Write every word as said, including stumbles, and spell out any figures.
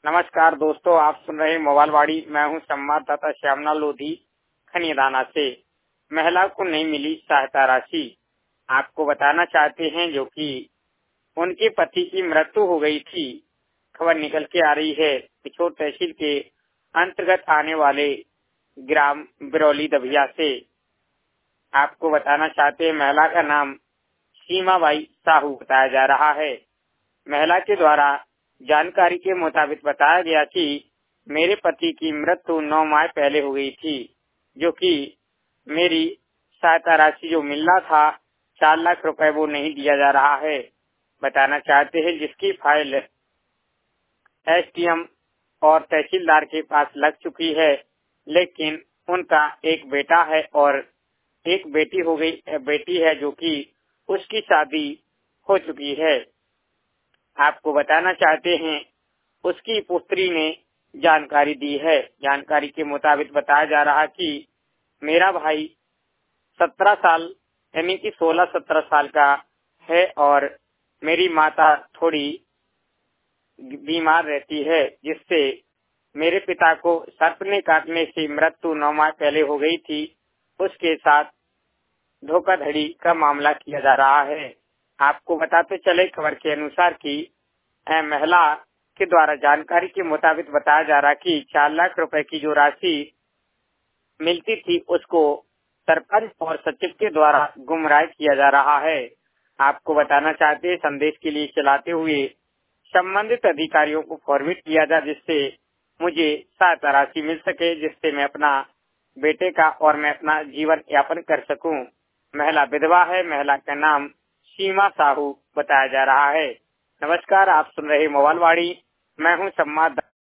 नमस्कार दोस्तों, आप सुन रहे मोबाइल वाड़ी। मैं हूं संवाददाता श्यामलाल लोधी खनियादाना से। महिला को नहीं मिली सहायता राशि। आपको बताना चाहते हैं जो कि उनके पति की मृत्यु हो गई थी। खबर निकल के आ रही है पिछोर तहसील के अंतर्गत आने वाले ग्राम बिरौली दबिया से। आपको बताना चाहते हैं महिला का नाम सीमाबाई साहू बताया जा रहा है। महिला के द्वारा जानकारी के मुताबिक बताया गया कि मेरे पति की मृत्यु नौ माह पहले हो गई थी, जो कि मेरी सहायता राशि जो मिलना था चार लाख रुपए वो नहीं दिया जा रहा है। बताना चाहते हैं जिसकी फाइल एसडीएम और तहसीलदार के पास लग चुकी है, लेकिन उनका एक बेटा है और एक बेटी हो गई बेटी है जो कि उसकी शादी हो चुकी है। आपको बताना चाहते हैं उसकी पुत्री ने जानकारी दी है। जानकारी के मुताबिक बताया जा रहा कि मेरा भाई सत्रह साल यानी कि सोलह सत्रह साल का है और मेरी माता थोड़ी बीमार रहती है, जिससे मेरे पिता को सर्प ने काटने से मृत्यु नौ माह पहले हो गई थी। उसके साथ धोखाधड़ी का मामला किया जा रहा है। आपको बताते चले खबर के अनुसार कि महिला के द्वारा जानकारी के मुताबिक बताया जा रहा कि चार लाख रुपए की जो राशि मिलती थी उसको सरपंच और सचिव के द्वारा गुमराह किया जा रहा है। आपको बताना चाहते हैं संदेश के लिए चलाते हुए संबंधित अधिकारियों को फॉरवर्ड किया जाए, जिससे मुझे सहायता राशि मिल सके, जिससे मैं अपना बेटे का और मैं अपना जीवन यापन कर सकूं। महिला विधवा है। महिला का नाम सीमा साहू बताया जा रहा है। नमस्कार, आप सुन रहे मोबाइल वाड़ी। मैं हूं संवाददाता